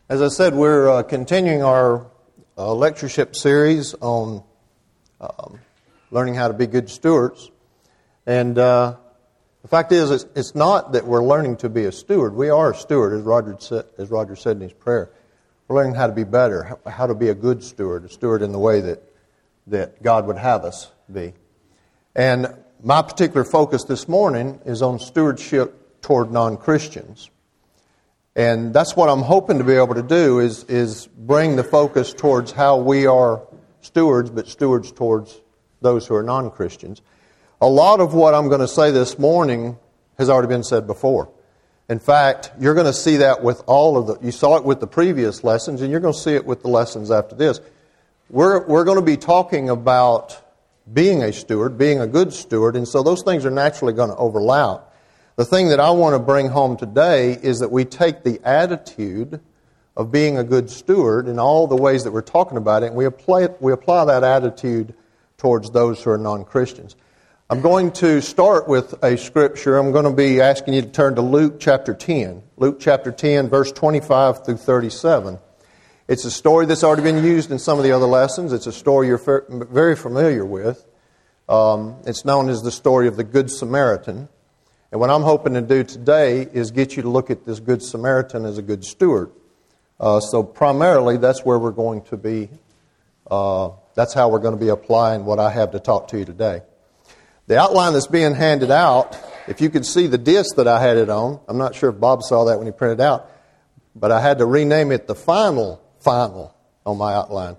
As I said, we're continuing our lectureship series on learning how to be good stewards. And the fact is, it's not that we're learning to be a steward. We are a steward, as Roger said in his prayer. We're learning how to be better, how to be a good steward, a steward in the way that God would have us be. And my particular focus this morning is on stewardship toward non-Christians. And that's what I'm hoping to be able to do is bring the focus towards how we are stewards, but stewards towards those who are non-Christians. A lot of what I'm going to say this morning has already been said before. In fact, you're going to see that with you saw it with the previous lessons, and you're going to see it with the lessons after this. We're going to be talking about being a steward, being a good steward, and so those things are naturally going to overlap. The thing that I want to bring home today is that we take the attitude of being a good steward in all the ways that we're talking about it, and we apply that attitude towards those who are non-Christians. I'm going to start with a scripture. I'm going to be asking you to turn to Luke chapter 10. Luke chapter 10, verse 25 through 37. It's a story that's already been used in some of the other lessons. It's a story you're very familiar with. It's known as the story of the Good Samaritan. And what I'm hoping to do today is get you to look at this Good Samaritan as a good steward. So primarily, that's where we're going to be. That's how we're going to be applying what I have to talk to you today. The outline that's being handed out, if you could see the disc that I had it on, I'm not sure if Bob saw that when he printed it out, but I had to rename it the final on my outline.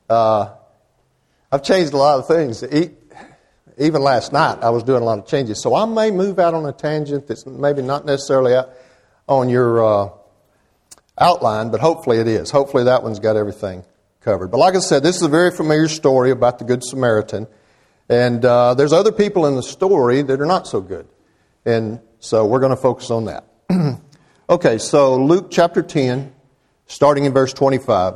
I've changed a lot of things. Even last night, I was doing a lot of changes. So I may move out on a tangent that's maybe not necessarily on your outline, but hopefully it is. Hopefully that one's got everything covered. But like I said, this is a very familiar story about the Good Samaritan. And there's other people in the story that are not so good. And so we're going to focus on that. Okay, so Luke chapter 10, starting in verse 25.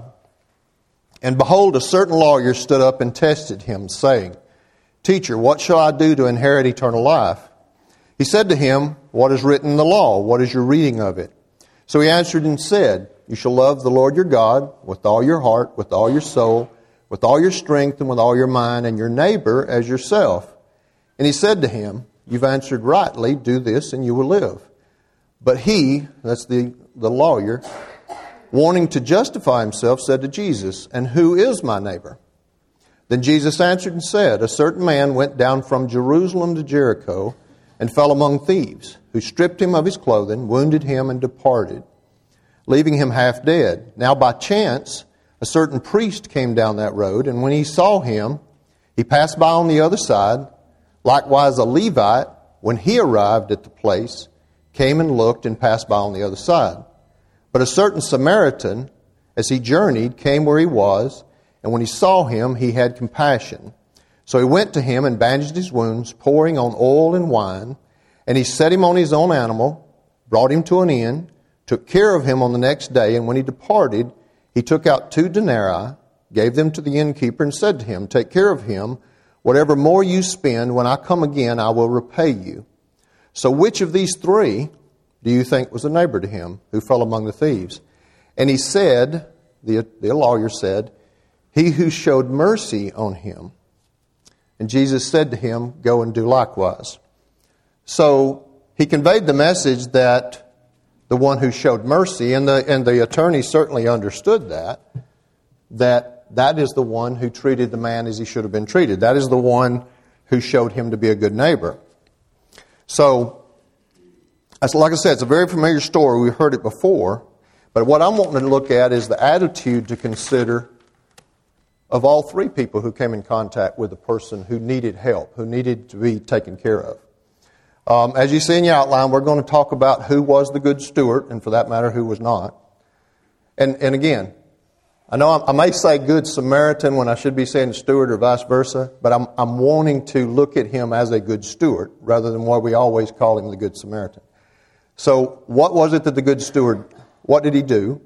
And behold, a certain lawyer stood up and tested him, saying, Teacher, what shall I do to inherit eternal life? He said to him, What is written in the law? What is your reading of it? So he answered and said, You shall love the Lord your God with all your heart, with all your soul, with all your strength, and with all your mind, and your neighbor as yourself. And he said to him, You've answered rightly, do this and you will live. But he, that's the lawyer, wanting to justify himself, said to Jesus, And who is my neighbor? Then Jesus answered and said, A certain man went down from Jerusalem to Jericho and fell among thieves, who stripped him of his clothing, wounded him, and departed, leaving him half dead. Now by chance, a certain priest came down that road, and when he saw him, he passed by on the other side. Likewise a Levite, when he arrived at the place, came and looked and passed by on the other side. But a certain Samaritan, as he journeyed, came where he was, and when he saw him, he had compassion. So he went to him and bandaged his wounds, pouring on oil and wine. And he set him on his own animal, brought him to an inn, took care of him on the next day. And when he departed, he took out 2 denarii, gave them to the innkeeper, and said to him, Take care of him. Whatever more you spend, when I come again, I will repay you. So which of these 3 do you think was a neighbor to him who fell among the thieves? And he said, the lawyer said, He who showed mercy on him. And Jesus said to him, Go and do likewise. So he conveyed the message that the one who showed mercy, and the attorney certainly understood that is the one who treated the man as he should have been treated. That is the one who showed him to be a good neighbor. So, like I said, it's a very familiar story. We've heard it before. But what I'm wanting to look at is the attitude to consider of all 3 people who came in contact with a person who needed help, who needed to be taken care of. As you see in your outline, we're going to talk about who was the good steward, and for that matter, who was not. And again, I know I may say Good Samaritan when I should be saying steward or vice versa, but I'm wanting to look at him as a good steward rather than what we always call him the Good Samaritan. So what was it that the good steward, what did he do?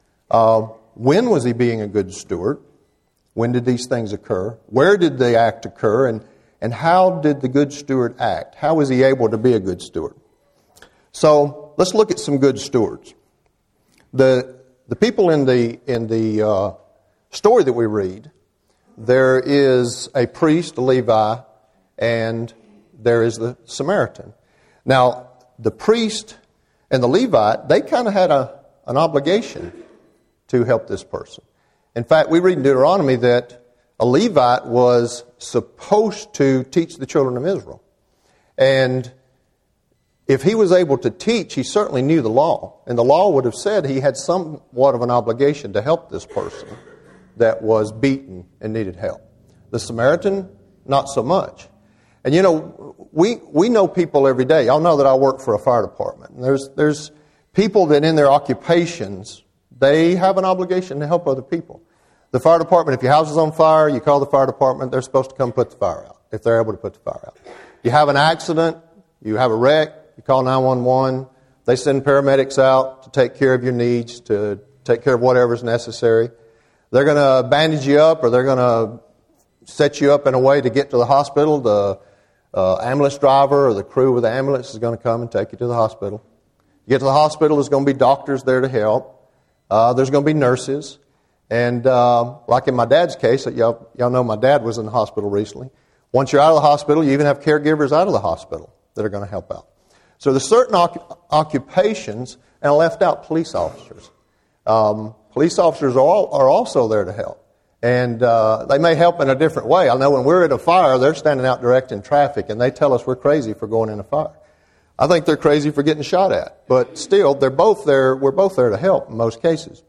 When was he being a good steward? When did these things occur? Where did the act occur? And how did the good steward act? How was he able to be a good steward? So let's look at some good stewards. The the people in the story that we read, there is a priest, a Levi, and there is the Samaritan. Now, the priest and the Levite, they kind of had an obligation to help this person. In fact, we read in Deuteronomy that a Levite was supposed to teach the children of Israel. And if he was able to teach, he certainly knew the law. And the law would have said he had somewhat of an obligation to help this person that was beaten and needed help. The Samaritan, not so much. And you know, we know people every day. Y'all know that I work for a fire department. And there's people that in their occupations, they have an obligation to help other people. The fire department, if your house is on fire, you call the fire department, they're supposed to come put the fire out, if they're able to put the fire out. You have an accident, you have a wreck, you call 911, they send paramedics out to take care of your needs, to take care of whatever's necessary. They're going to bandage you up, or they're going to set you up in a way to get to the hospital. The ambulance driver or the crew with the ambulance is going to come and take you to the hospital. You get to the hospital, there's going to be doctors there to help. There's going to be nurses. And like in my dad's case, y'all know my dad was in the hospital recently. Once you're out of the hospital, you even have caregivers out of the hospital that are going to help out. So there's certain occupations, and I left out police officers. Police officers are also there to help. And they may help in a different way. I know when we're at a fire, they're standing out directing traffic, and they tell us we're crazy for going in a fire. I think they're crazy for getting shot at. But still, they're both there. We're both there to help in most cases.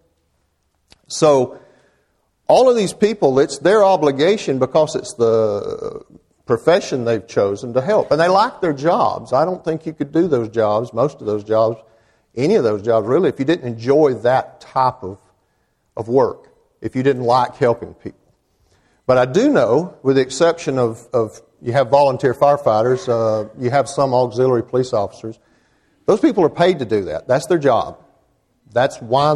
So all of these people, it's their obligation because it's the profession they've chosen to help. And they like their jobs. I don't think you could do those jobs, most of those jobs, any of those jobs really, if you didn't enjoy that type of work, if you didn't like helping people. But I do know, with the exception of you have volunteer firefighters, you have some auxiliary police officers, those people are paid to do that. That's their job. That's part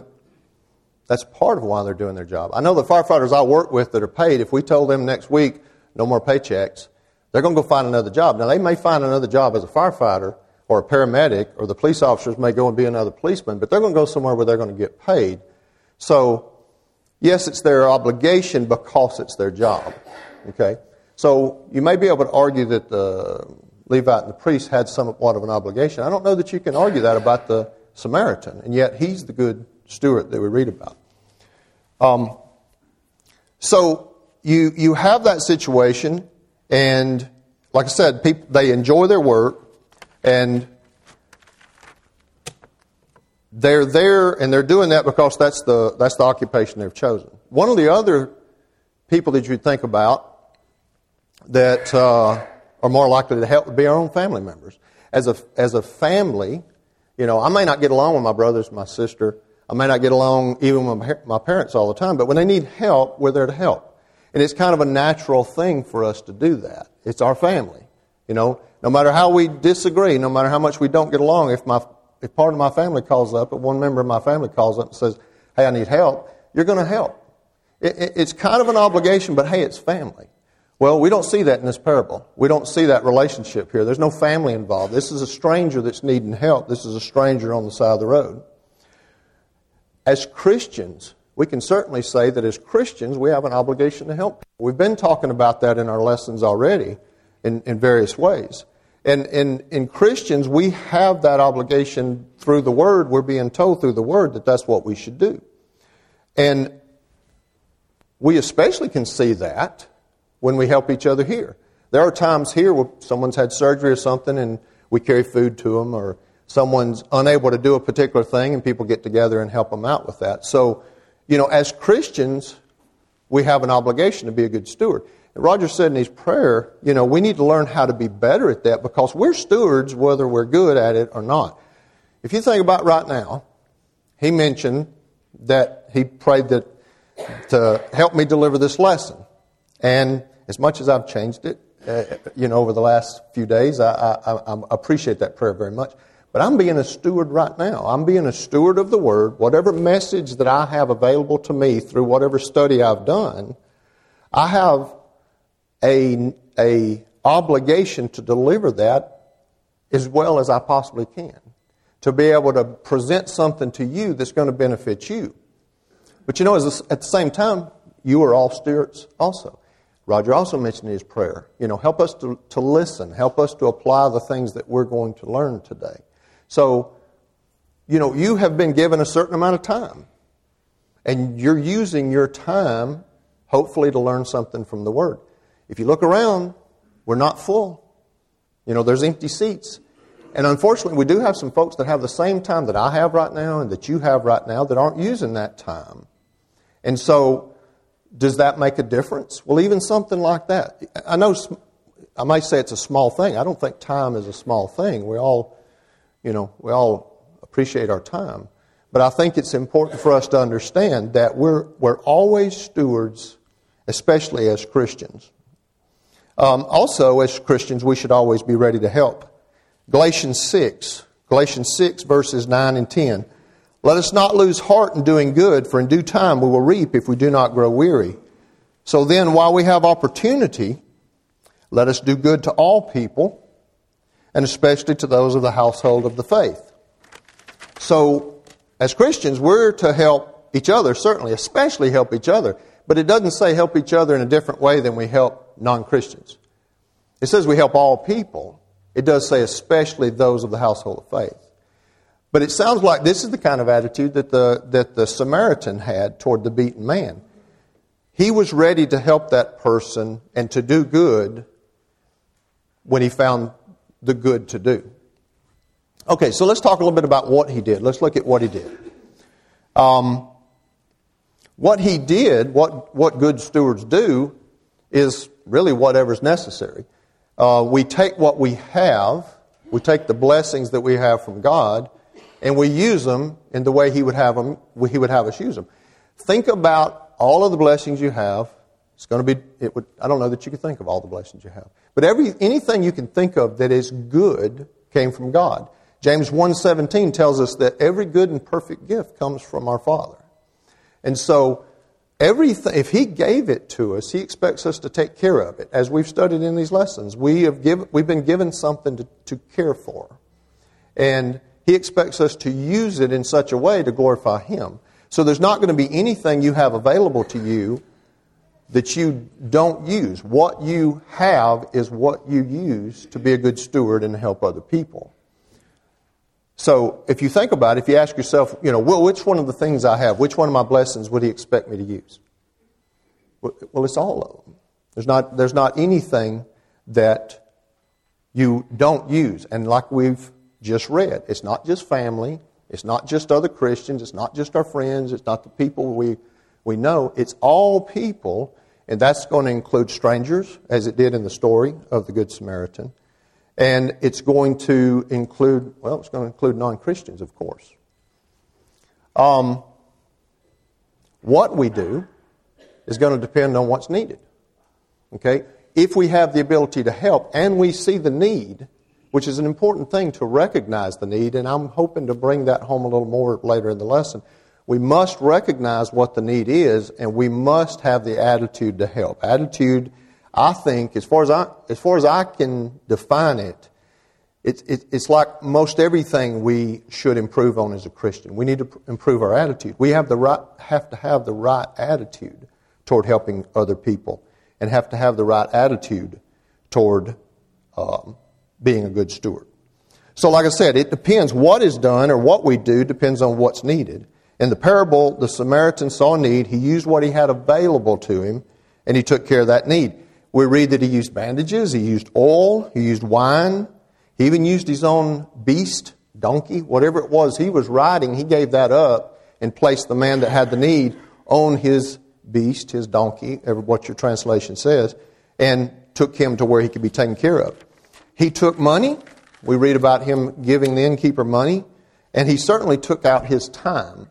of why they're doing their job. I know the firefighters I work with that are paid, if we told them next week, no more paychecks, they're going to go find another job. Now, they may find another job as a firefighter or a paramedic, or the police officers may go and be another policeman, but they're going to go somewhere where they're going to get paid. So, yes, it's their obligation because it's their job. Okay? So, you may be able to argue that the Levite and the priest had somewhat of an obligation. I don't know that you can argue that about the Samaritan, and yet he's the good steward that we read about. So you have that situation, and like I said, people, they enjoy their work, and they're there, and they're doing that because that's the occupation they've chosen. One of the other people that you'd think about that are more likely to help would be our own family members. As a family, you know, I may not get along with my brothers, my sister. I may not get along even with my parents all the time, but when they need help, we're there to help. And it's kind of a natural thing for us to do that. It's our family. You know, no matter how we disagree, no matter how much we don't get along, if part of my family calls up, if one member of my family calls up and says, hey, I need help, you're going to help. It's kind of an obligation, but hey, it's family. Well, we don't see that in this parable. We don't see that relationship here. There's no family involved. This is a stranger that's needing help. This is a stranger on the side of the road. As Christians, we can certainly say that as Christians, we have an obligation to help people. We've been talking about that in our lessons already in various ways. And in Christians, we have that obligation through the Word. We're being told through the Word that that's what we should do. And we especially can see that when we help each other here. There are times here where someone's had surgery or something and we carry food to them, or someone's unable to do a particular thing and people get together and help them out with that. So, you know, as Christians, we have an obligation to be a good steward. And Roger said in his prayer, you know, we need to learn how to be better at that because we're stewards whether we're good at it or not. If you think about right now, he mentioned that he prayed that to help me deliver this lesson. And as much as I've changed it, you know, over the last few days, I appreciate that prayer very much. But I'm being a steward right now. I'm being a steward of the Word. Whatever message that I have available to me through whatever study I've done, I have a obligation to deliver that as well as I possibly can. to be able to present something to you that's going to benefit you. But at the same time, you are all stewards also. Roger also mentioned his prayer. Help us to listen. Help us to apply the things that we're going to learn today. So, you have been given a certain amount of time. And you're using your time, hopefully, to learn something from the Word. If you look around, we're not full. There's empty seats. And unfortunately, we do have some folks that have the same time that I have right now and that you have right now that aren't using that time. And so, does that make a difference? Well, even something like that. I know I might say it's a small thing. I don't think time is a small thing. We all appreciate our time. But I think it's important for us to understand that we're always stewards, especially as Christians. Also, as Christians, we should always be ready to help. Galatians 6 verses 9 and 10. Let us not lose heart in doing good, for in due time we will reap if we do not grow weary. So then, while we have opportunity, let us do good to all people, and especially to those of the household of the faith. So, as Christians, we're to help each other, certainly, especially help each other. But it doesn't say help each other in a different way than we help non-Christians. It says we help all people. It does say especially those of the household of faith. But it sounds like this is the kind of attitude that the Samaritan had toward the beaten man. He was ready to help that person and to do good when he found the good to do. Okay, so let's talk a little bit about what he did. Let's look at what he did. What he did, what good stewards do, is really whatever's necessary. We take what we have, we take the blessings that we have from God, and we use them in the way He would have us use them. Think about all of the blessings you have. It's going to be. I don't know that you can think of all the blessings you have, but anything you can think of that is good came from God. James 1:17 tells us that every good and perfect gift comes from our Father, and so everything. If He gave it to us, He expects us to take care of it. As we've studied in these lessons, we've been given something to care for, and He expects us to use it in such a way to glorify Him. So there's not going to be anything you have available to you that you don't use. What you have is what you use to be a good steward and help other people. So if you think about it, if you ask yourself, well, which one of the things I have, which one of my blessings would He expect me to use? Well, it's all of them. There's not anything that you don't use. And like we've just read, it's not just family, it's not just other Christians, it's not just our friends, it's not the people we know, it's all people, and that's going to include strangers, as it did in the story of the Good Samaritan, and it's going to include non-Christians, of course. What we do is going to depend on what's needed. Okay? If we have the ability to help and we see the need, which is an important thing to recognize the need, and I'm hoping to bring that home a little more later in the lesson. We must recognize what the need is, and we must have the attitude to help. Attitude, I think, as far as I can define it, it's like most everything we should improve on as a Christian. We need to improve our attitude. We have to have the right attitude toward helping other people, and have to have the right attitude toward being a good steward. So like I said, it depends what is done or what we do depends on what's needed. In the parable, the Samaritan saw a need. He used what he had available to him, and he took care of that need. We read that he used bandages, he used oil, he used wine. He even used his own beast, donkey, whatever it was he was riding. He gave that up and placed the man that had the need on his beast, his donkey, what your translation says, and took him to where he could be taken care of. He took money. We read about him giving the innkeeper money, and he certainly took out his time.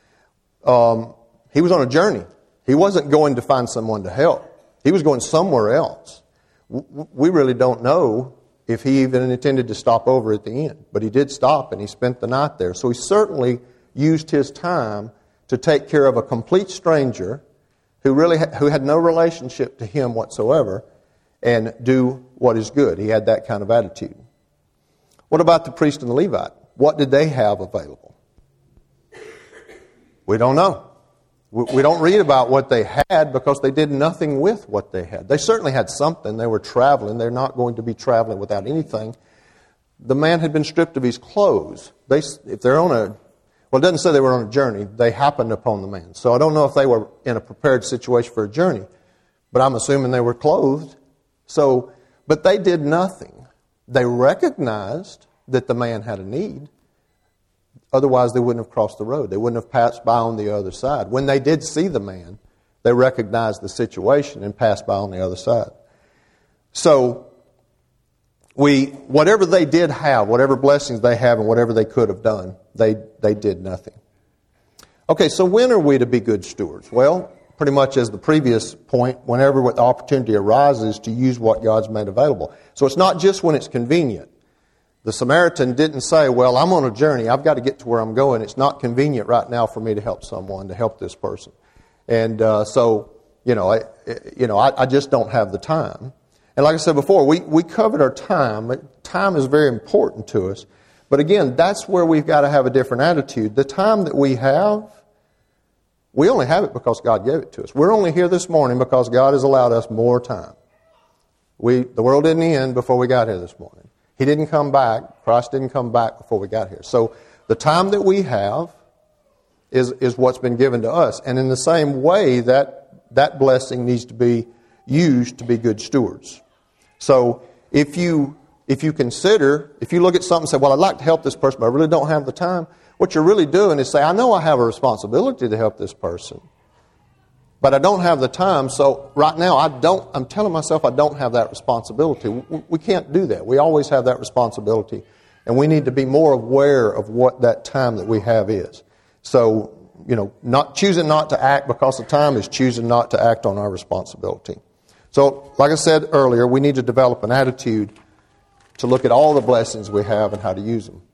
He was on a journey. He wasn't going to find someone to help. He was going somewhere else. We really don't know if he even intended to stop over at the inn, but he did stop and he spent the night there. So he certainly used his time to take care of a complete stranger who had no relationship to him whatsoever, and do what is good. He had that kind of attitude. What about the priest and the Levite? what did they have available? We don't know. We don't read about what they had because they did nothing with what they had. They certainly had something. They were traveling. They're not going to be traveling without anything. The man had been stripped of his clothes. If they're on well, it doesn't say they were on a journey. They happened upon the man. So I don't know if they were in a prepared situation for a journey, but I'm assuming they were clothed. But they did nothing. They recognized that the man had a need. Otherwise, they wouldn't have crossed the road. They wouldn't have passed by on the other side. When they did see the man, they recognized the situation and passed by on the other side. So, whatever they did have, whatever blessings they have and whatever they could have done, they did nothing. Okay, so when are we to be good stewards? Well, pretty much as the previous point, whenever the opportunity arises to use what God's made available. So it's not just when it's convenient. The Samaritan didn't say, well, I'm on a journey. I've got to get to where I'm going. It's not convenient right now for me to help someone, to help this person. And I just don't have the time. And like I said before, we covered our time. Time is very important to us. But again, that's where we've got to have a different attitude. The time that we have, we only have it because God gave it to us. We're only here this morning because God has allowed us more time. The world didn't end before we got here this morning. He didn't come back. Christ didn't come back before we got here. So the time that we have is what's been given to us. And in the same way, that blessing needs to be used to be good stewards. So if you look at something and say, well, I'd like to help this person, but I really don't have the time, what you're really doing is say, I know I have a responsibility to help this person, but I don't have the time, so right now I'm telling myself I don't have that responsibility. We can't do that. We always have that responsibility, and we need to be more aware of what that time that we have is. So, not choosing not to act because of time is choosing not to act on our responsibility. So, like I said earlier, we need to develop an attitude to look at all the blessings we have and how to use them.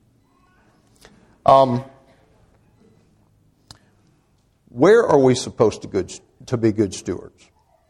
Where are we supposed to be good stewards?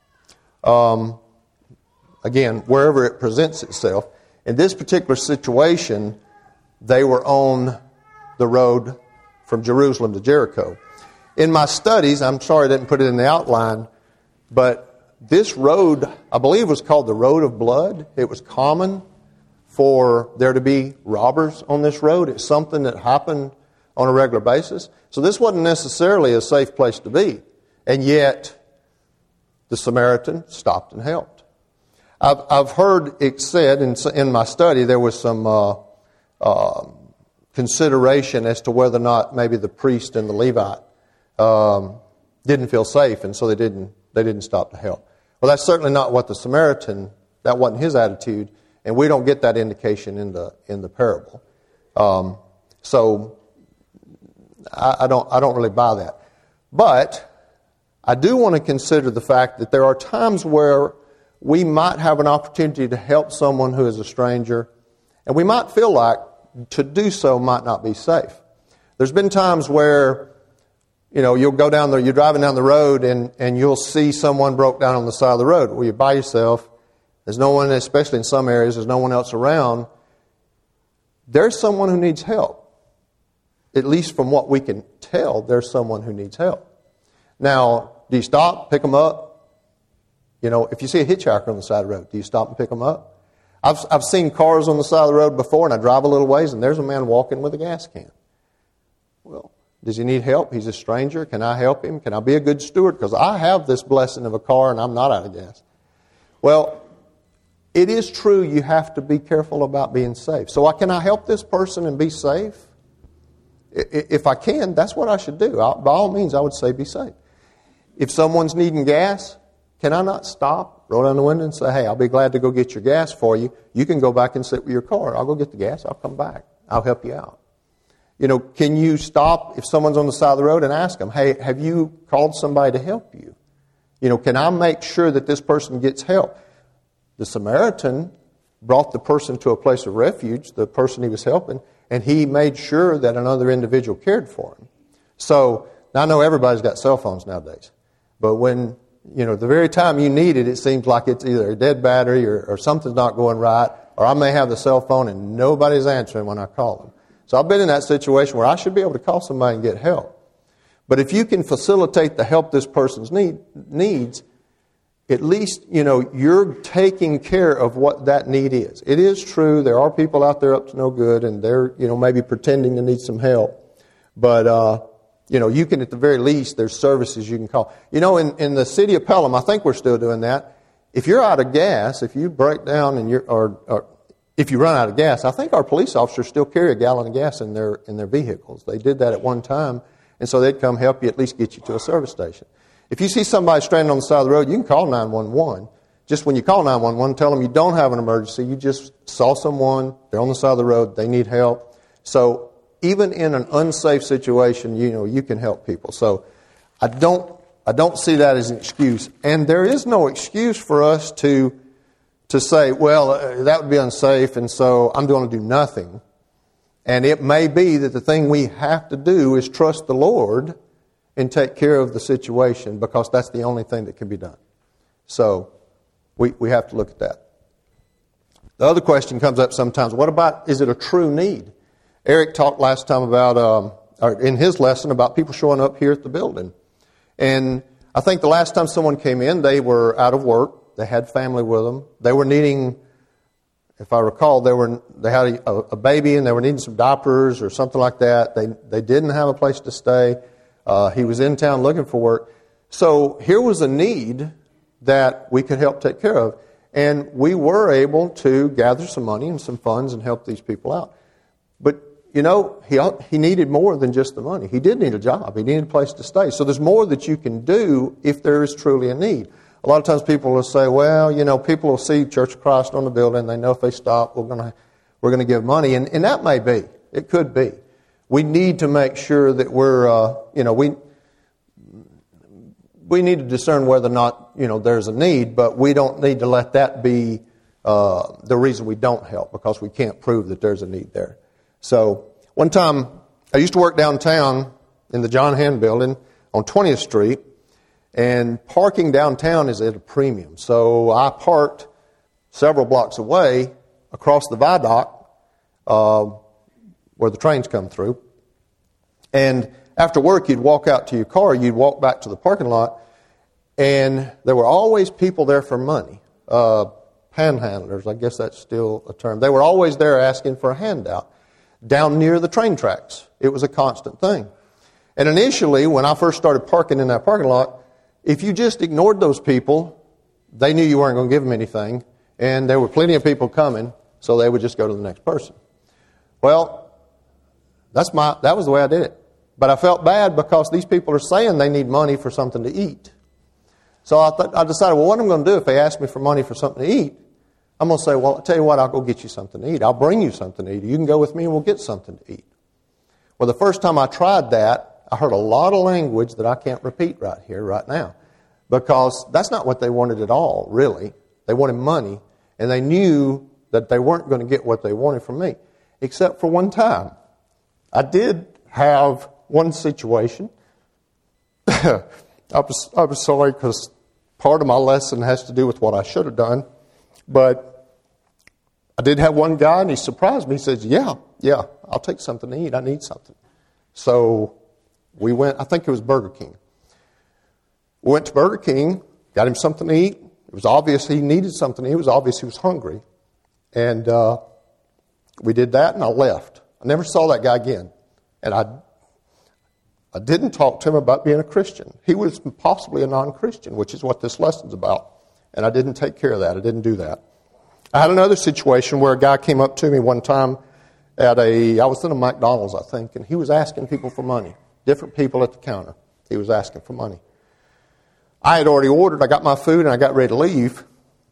Again, wherever it presents itself. In this particular situation, they were on the road from Jerusalem to Jericho. In my studies, I'm sorry I didn't put it in the outline, but this road, I believe, was called the Road of Blood. It was common for there to be robbers on this road. It's something that happened on a regular basis. So this wasn't necessarily a safe place to be. And yet, the Samaritan stopped and helped. I've heard it said in my study there was some consideration as to whether or not maybe the priest and the Levite didn't feel safe, and so they didn't stop to help. Well, that's certainly not what the Samaritan, that wasn't his attitude, and we don't get that indication in the parable. So I don't really buy that. But I do want to consider the fact that there are times where we might have an opportunity to help someone who is a stranger, and we might feel like to do so might not be safe. There's been times where, you'll go down there, you're driving down the road, and you'll see someone broke down on the side of the road. Well, you're by yourself. There's no one, especially in some areas, there's no one else around. There's someone who needs help. At least from what we can tell, there's someone who needs help. Now, do you stop, pick them up? If you see a hitchhiker on the side of the road, do you stop and pick them up? I've seen cars on the side of the road before, and I drive a little ways, and there's a man walking with a gas can. Well, does he need help? He's a stranger. Can I help him? Can I be a good steward? Because I have this blessing of a car, and I'm not out of gas. Well, it is true you have to be careful about being safe. So can I help this person and be safe? If I can, that's what I should do. By all means, I would say be safe. If someone's needing gas, can I not stop, roll down the window and say, hey, I'll be glad to go get your gas for you. You can go back and sit with your car. I'll go get the gas. I'll come back. I'll help you out. Can you stop if someone's on the side of the road and ask them, hey, have you called somebody to help you? Can I make sure that this person gets help? The Samaritan brought the person to a place of refuge, the person he was helping, and he made sure that another individual cared for him. So, now I know everybody's got cell phones nowadays, but when, the very time you need it, it seems like it's either a dead battery or something's not going right, or I may have the cell phone and nobody's answering when I call them. So I've been in that situation where I should be able to call somebody and get help. But if you can facilitate the help this person's needs, at least, you're taking care of what that need is. It is true, there are people out there up to no good, and they're, maybe pretending to need some help. But, you can, at the very least, there's services you can call. In the city of Pelham, I think we're still doing that. If you're out of gas, if you break down and or if you run out of gas, I think our police officers still carry a gallon of gas in their vehicles. They did that at one time, and so they'd come help you, at least get you to a service station. If you see somebody stranded on the side of the road, you can call 911. Just when you call 911, tell them you don't have an emergency. You just saw someone, they're on the side of the road, they need help. So even in an unsafe situation, you can help people. So I don't see that as an excuse. And there is no excuse for us to say, well, that would be unsafe, and so I'm going to do nothing. And it may be that the thing we have to do is trust the Lord and take care of the situation, because that's the only thing that can be done. So we have to look at that. The other question comes up sometimes, what about, is it a true need? Eric talked last time about, in his lesson, about people showing up here at the building. And I think the last time someone came in, they were out of work. They had family with them. They were needing, if I recall, they had a baby and they were needing some diapers or something like that. They didn't have a place to stay. He was in town looking for work. So here was a need that we could help take care of. And we were able to gather some money and some funds and help these people out. But, he needed more than just the money. He did need a job. He needed a place to stay. So there's more that you can do if there is truly a need. A lot of times people will say, well, people will see Church of Christ on the building. They know if they stop, we're going to give money. And that may be. It could be. We need to make sure that we need to discern whether or not, there's a need, but we don't need to let that be the reason we don't help, because we can't prove that there's a need there. So one time, I used to work downtown in the John Hand building on 20th Street, and parking downtown is at a premium. So I parked several blocks away across the viaduct where the trains come through. And after work, you'd walk out to your car, you'd walk back to the parking lot, and there were always people there for money. Panhandlers, I guess that's still a term. They were always there asking for a handout down near the train tracks. It was a constant thing. And initially, when I first started parking in that parking lot, if you just ignored those people, they knew you weren't going to give them anything, and there were plenty of people coming, so they would just go to the next person. Well, that was the way I did it. But I felt bad because these people are saying they need money for something to eat. So I decided, well, what I'm going to do if they ask me for money for something to eat, I'm going to say, well, I'll tell you what, I'll go get you something to eat. I'll bring you something to eat. You can go with me and we'll get something to eat. Well, the first time I tried that, I heard a lot of language that I can't repeat right here, right now. Because that's not what they wanted at all, really. They wanted money, and they knew that they weren't going to get what they wanted from me. Except for one time. I did have one situation. I was sorry, because part of my lesson has to do with what I should have done. But I did have one guy, and he surprised me. He says, yeah, I'll take something to eat. I need something. So we went, I think it was Burger King. We went to Burger King, got him something to eat. It was obvious he needed something. It was obvious he was hungry. And we did that, and I left. I never saw that guy again. And I didn't talk to him about being a Christian. He was possibly a non-Christian, which is what this lesson's about. And I didn't take care of that. I didn't do that. I had another situation where a guy came up to me one time I was in a McDonald's, I think, and he was asking people for money. Different people at the counter. He was asking for money. I had already ordered. I got my food, and I got ready to leave.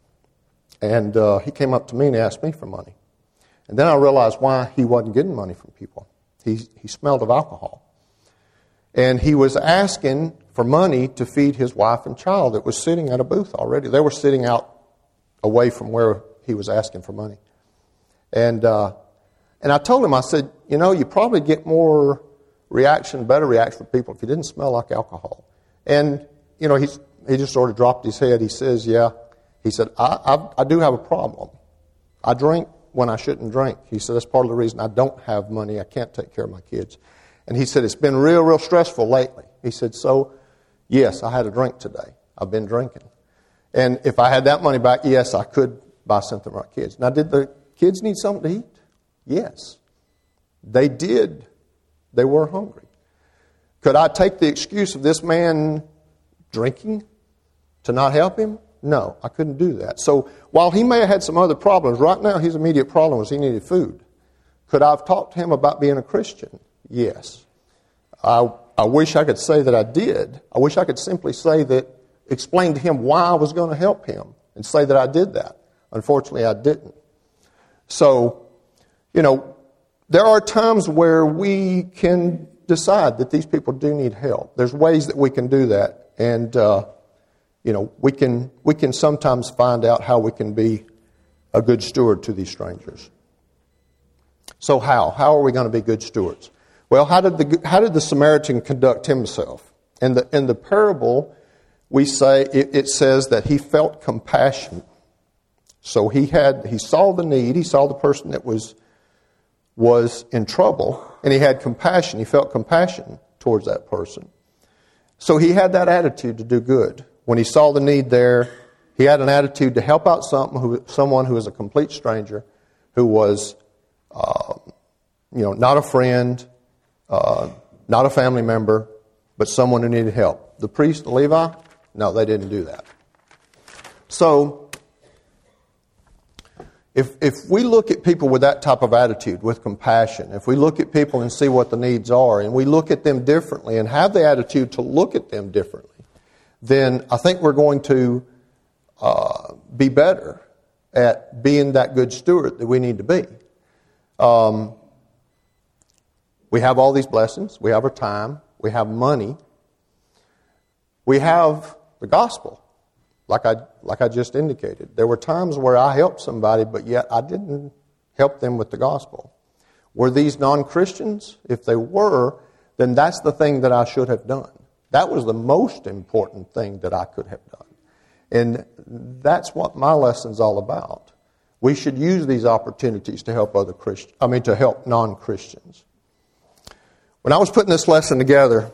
And he came up to me and asked me for money. And then I realized why he wasn't getting money from people. He smelled of alcohol. And he was asking for money to feed his wife and child that was sitting at a booth already. They were sitting out away from where he was asking for money. And I told him, I said, you probably get more reaction, better reaction from people if you didn't smell like alcohol. And, he just sort of dropped his head. He says, yeah. He said, I do have a problem. I drink when I shouldn't drink. He said, that's part of the reason I don't have money. I can't take care of my kids. And he said, it's been real stressful lately. He said, so, yes, I had a drink today. I've been drinking. And if I had that money back, yes, I could buy something for my kids. Now, did the kids need something to eat? Yes. They did. They were hungry. Could I take the excuse of this man drinking to not help him? No, I couldn't do that. So while he may have had some other problems, right now his immediate problem was he needed food. Could I have talked to him about being a Christian? Yes. I wish I could say that I did. I wish I could simply say that, explain to him why I was going to help him and say that I did that. Unfortunately, I didn't. So, there are times where we can decide that these people do need help. There's ways that we can do that. And, we can sometimes find out how we can be a good steward to these strangers. So how? How are we going to be good stewards? Well, how did the Samaritan conduct himself? In the parable, we say it says that he felt compassion. So he saw the need, he saw the person that was in trouble, and he had compassion. He felt compassion towards that person. So he had that attitude to do good. When he saw the need there, he had an attitude to help out someone who was a complete stranger, who was, not a friend, not a family member, but someone who needed help. The priest, the Levi, no, they didn't do that. So, if we look at people with that type of attitude, with compassion, if we look at people and see what the needs are, and we look at them differently and have the attitude to look at them differently, then I think we're going to be better at being that good steward that we need to be. We have all these blessings. We have our time. We have money. We have the gospel, like I just indicated. There were times where I helped somebody, but yet I didn't help them with the gospel. Were these non-Christians? If they were, then that's the thing that I should have done. That was the most important thing that I could have done. And that's what my lesson's all about. We should use these opportunities to help to help non-Christians. When I was putting this lesson together,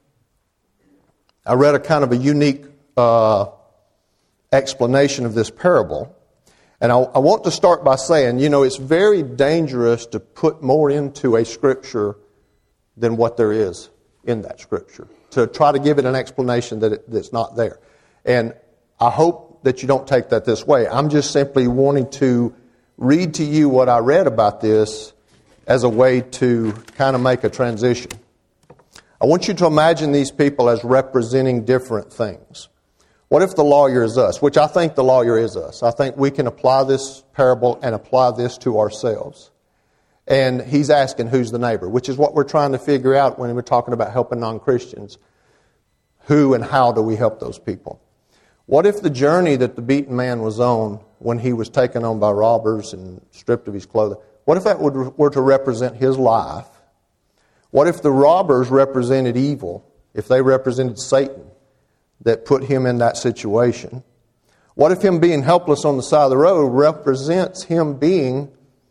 I read a kind of a unique explanation of this parable. And I want to start by saying, it's very dangerous to put more into a scripture than what there is in that scripture, to try to give it an explanation that's not there. And I hope that you don't take that this way. I'm just simply wanting to read to you what I read about this as a way to kind of make a transition. I want you to imagine these people as representing different things. What if the lawyer is us? Which I think the lawyer is us. I think we can apply this parable and apply this to ourselves. And he's asking who's the neighbor, which is what we're trying to figure out when we're talking about helping non-Christians. Who and how do we help those people? What if the journey that the beaten man was on when he was taken on by robbers and stripped of his clothing, what if that were to represent his life? What if the robbers represented evil, if they represented Satan that put him in that situation? What if him being helpless on the side of the road represents him being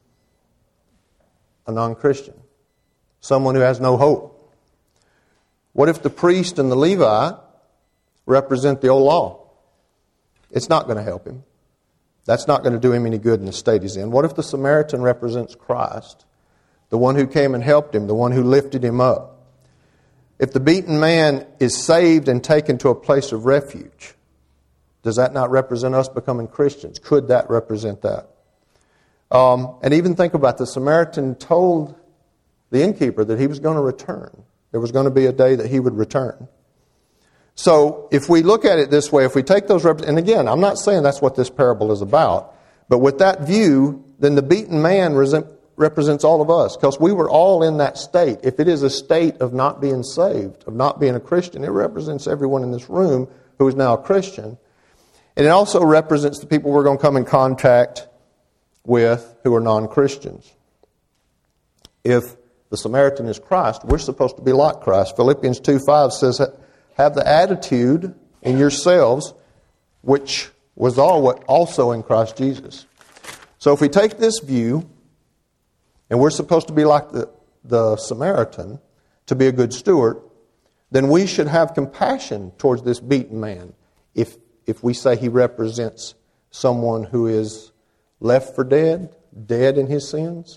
a non-Christian, someone who has no hope? What if the priest and the Levite represent the old law? It's not going to help him. That's not going to do him any good in the state he's in. What if the Samaritan represents Christ, the one who came and helped him, the one who lifted him up? If the beaten man is saved and taken to a place of refuge, does that not represent us becoming Christians? Could that represent that? And even think about the Samaritan told the innkeeper that he was going to return. There was going to be a day that he would return. So if we look at it this way, if we take those, and again, I'm not saying that's what this parable is about, but with that view, then the beaten man represents all of us, because we were all in that state. If it is a state of not being saved, of not being a Christian, it represents everyone in this room who is now a Christian. And it also represents the people we're going to come in contact with who are non-Christians. If the Samaritan is Christ, we're supposed to be like Christ. Philippians 2:5 says, have the attitude in yourselves, which was also in Christ Jesus. So if we take this view, and we're supposed to be like the Samaritan, to be a good steward, then we should have compassion towards this beaten man if we say he represents someone who is left for dead, dead in his sins.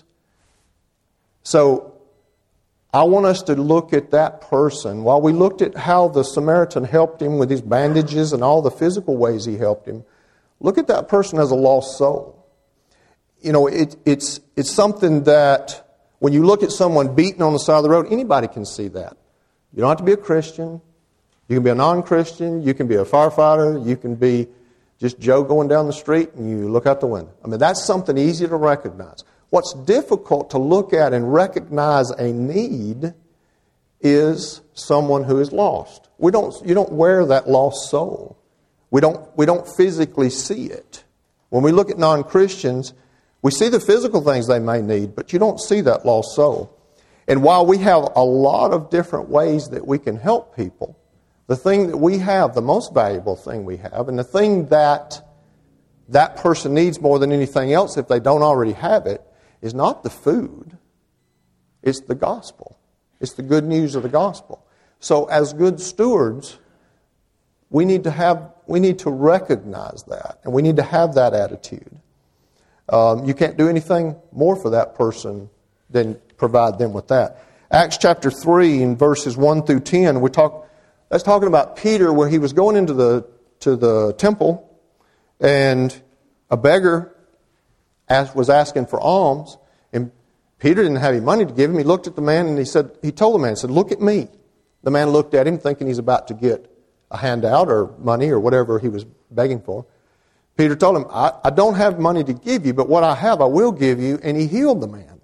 So I want us to look at that person. While we looked at how the Samaritan helped him with his bandages and all the physical ways he helped him, look at that person as a lost soul. You know, it's something that when you look at someone beaten on the side of the road, anybody can see that. You don't have to be a Christian. You can be a non-Christian. You can be a firefighter. You can be just Joe going down the street and you look out the window. I mean, that's something easy to recognize. What's difficult to look at and recognize a need is someone who is lost. You don't wear that lost soul. We don't physically see it. When we look at non-Christians, we see the physical things they may need, but you don't see that lost soul. And while we have a lot of different ways that we can help people, the thing that we have, the most valuable thing we have, and the thing that that person needs more than anything else if they don't already have it, is not the food. It's the gospel. It's the good news of the gospel. So as good stewards, we need to recognize that, and we need to have that attitude. You can't do anything more for that person than provide them with that. Acts chapter 3 in verses 1 through 10, that's talking about Peter, where he was going into the temple, and a beggar was asking for alms, and Peter didn't have any money to give him. He looked at the man and he told the man, "Look at me." The man looked at him thinking he's about to get a handout or money or whatever he was begging for. Peter told him, I don't have money to give you, but what I have I will give you, and he healed the man.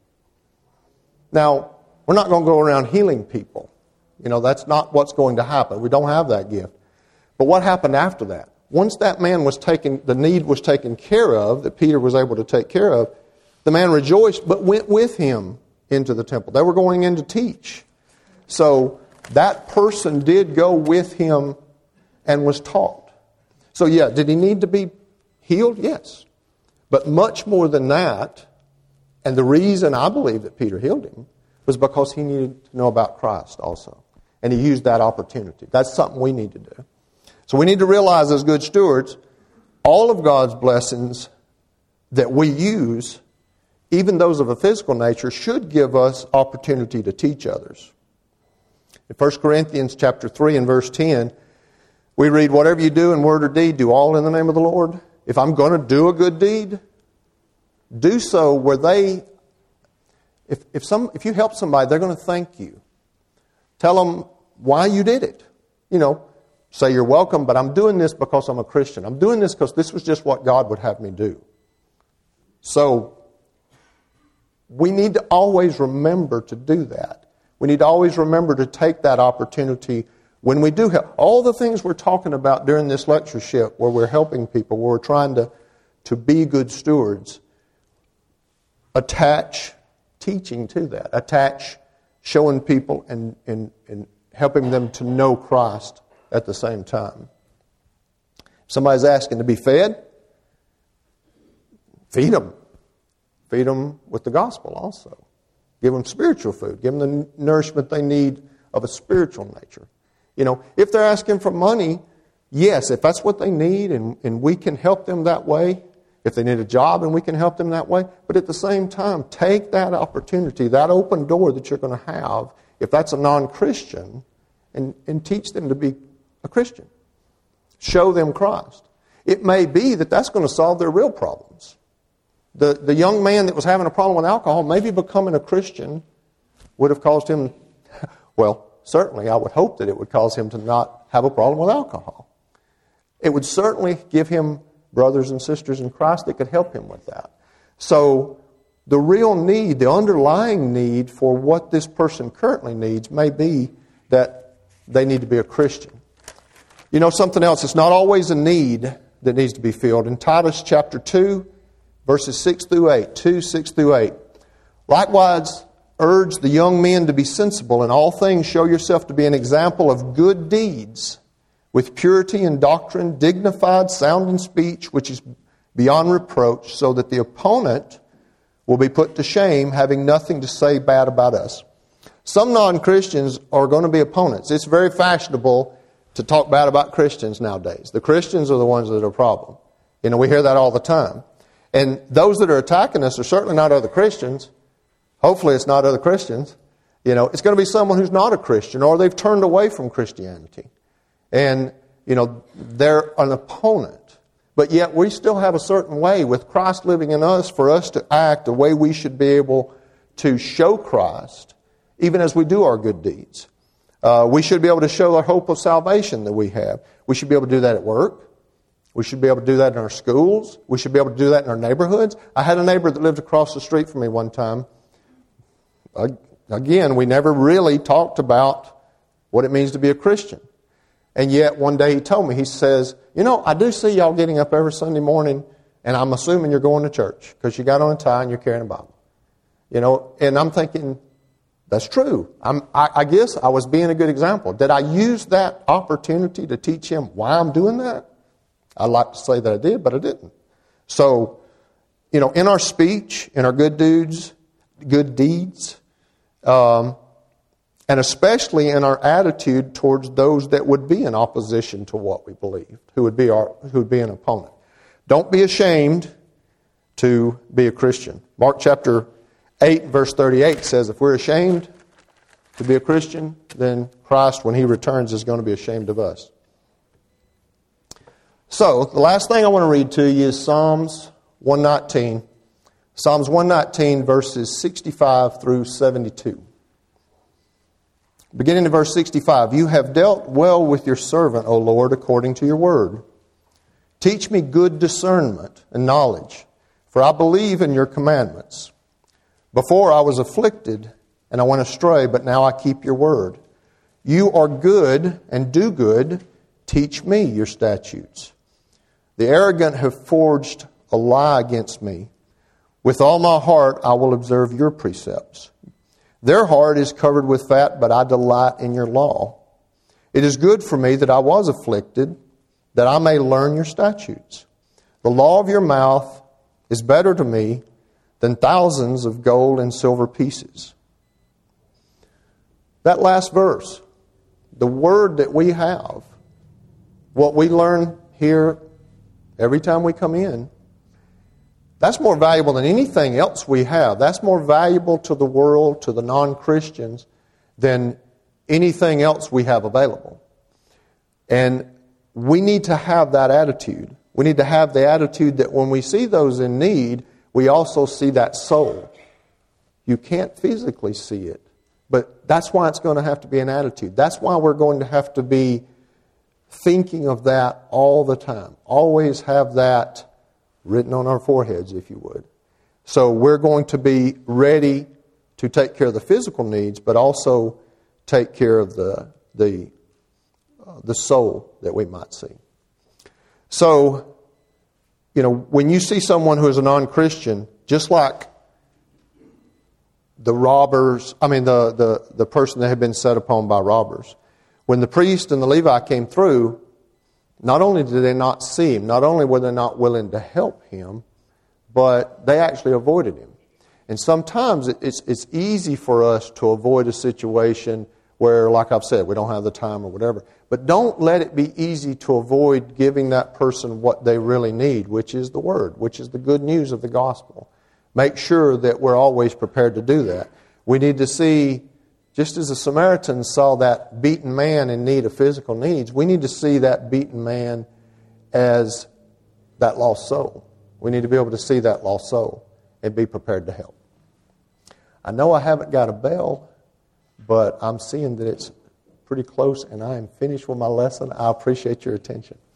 Now, we're not going to go around healing people. You know, that's not what's going to happen. We don't have that gift. But what happened after that? Once that man the need was taken care of, that Peter was able to take care of, the man rejoiced, but went with him into the temple. They were going in to teach. So that person did go with him and was taught. So yeah, did he need to be healed? Yes. But much more than that, and the reason I believe that Peter healed him was because he needed to know about Christ also. And he used that opportunity. That's something we need to do. So we need to realize as good stewards, all of God's blessings that we use, even those of a physical nature, should give us opportunity to teach others. In 1 Corinthians chapter 3 and verse 10, we read, "Whatever you do in word or deed, do all in the name of the Lord." If I'm going to do a good deed, do so where if you help somebody, they're going to thank you. Tell them why you did it. You know, say you're welcome, but I'm doing this because I'm a Christian. I'm doing this because this was just what God would have me do. So we need to always remember to do that. We need to always remember to take that opportunity when we do help. All the things we're talking about during this lectureship, where we're helping people, where we're trying to be good stewards, attach teaching to that. Attach showing people and helping them to know Christ at the same time. If somebody's asking to be fed, feed them. Feed them with the gospel also. Give them spiritual food. Give them the nourishment they need of a spiritual nature. You know, if they're asking for money, yes, if that's what they need and we can help them that way, if they need a job and we can help them that way, but at the same time, take that opportunity, that open door that you're going to have, if that's a non-Christian, and teach them to be a Christian. Show them Christ. It may be that that's going to solve their real problems. The young man that was having a problem with alcohol, maybe becoming a Christian would have caused him, well, certainly I would hope that it would cause him to not have a problem with alcohol. It would certainly give him brothers and sisters in Christ that could help him with that. So the real need, the underlying need for what this person currently needs may be that they need to be a Christian. You know, something else, it's not always a need that needs to be filled. In Titus chapter 2, verses 6 through 8, 2, 6 through 8, "Likewise, urge the young men to be sensible. In all things show yourself to be an example of good deeds, with purity in doctrine, dignified, sound in speech, which is beyond reproach, so that the opponent will be put to shame, having nothing to say bad about us. Some non-Christians are going to be opponents. It's very fashionable to talk bad about Christians nowadays. The Christians are the ones that are a problem. We hear that all the time. And those that are attacking us are certainly not other Christians. Hopefully it's not other Christians. It's going to be someone who's not a Christian, or they've turned away from Christianity. And, they're an opponent. But yet we still have a certain way with Christ living in us for us to act the way we should be able to show Christ, even as we do our good deeds. We should be able to show the hope of salvation that we have. We should be able to do that at work. We should be able to do that in our schools. We should be able to do that in our neighborhoods. I had a neighbor that lived across the street from me one time. Again, we never really talked about what it means to be a Christian. And yet one day he told me, he says, I do see y'all getting up every Sunday morning, and I'm assuming you're going to church because you got on a tie and you're carrying a Bible. And I'm thinking, that's true. I guess I was being a good example. Did I use that opportunity to teach him why I'm doing that? I'd like to say that I did, but I didn't. So, in our speech, in our good deeds, and especially in our attitude towards those that would be in opposition to what we believed, who would be an opponent. Don't be ashamed to be a Christian. Mark chapter 8, verse 38 says, if we're ashamed to be a Christian, then Christ, when He returns, is going to be ashamed of us. So, the last thing I want to read to you is Psalms 119. Psalms 119, verses 65 through 72. Beginning in verse 65, you have dealt well with your servant, O Lord, according to your word. Teach me good discernment and knowledge, for I believe in your commandments. Before I was afflicted, and I went astray, but now I keep your word. You are good and do good. Teach me your statutes. The arrogant have forged a lie against me. With all my heart I will observe your precepts. Their heart is covered with fat, but I delight in your law. It is good for me that I was afflicted, that I may learn your statutes. The law of your mouth is better to me than thousands of gold and silver pieces. That last verse, the word that we have, what we learn here every time we come in, that's more valuable than anything else we have. That's more valuable to the world, to the non-Christians, than anything else we have available. And we need to have that attitude. We need to have the attitude that when we see those in need, we also see that soul. You can't physically see it, but that's why it's going to have to be an attitude. That's why we're going to have to be thinking of that all the time. Always have that written on our foreheads, if you would. So we're going to be ready to take care of the physical needs, but also take care of the soul that we might see. So, when you see someone who is a non-Christian, just like the robbers, the person that had been set upon by robbers, when the priest and the Levi came through, not only did they not see him, not only were they not willing to help him, but they actually avoided him. And sometimes it's easy for us to avoid a situation where, like I've said, we don't have the time or whatever. But don't let it be easy to avoid giving that person what they really need, which is the Word, which is the good news of the gospel. Make sure that we're always prepared to do that. We need to see, just as the Samaritans saw that beaten man in need of physical needs, we need to see that beaten man as that lost soul. We need to be able to see that lost soul and be prepared to help. I know I haven't got a bell, but I'm seeing that it's pretty close and I am finished with my lesson. I appreciate your attention.